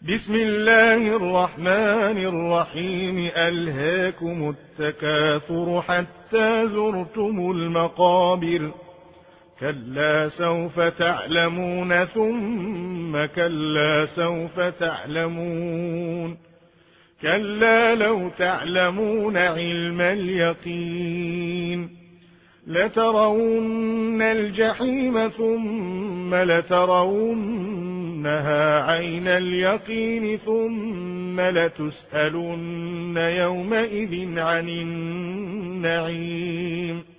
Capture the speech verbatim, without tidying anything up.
بسم الله الرحمن الرحيم ألهاكم التكاثر حتى زرتم المقابر كلا سوف تعلمون ثم كلا سوف تعلمون كلا لو تعلمون علم اليقين لترون الجحيم ثم لترونها عين اليقين ثم لتسألن يومئذ عن النعيم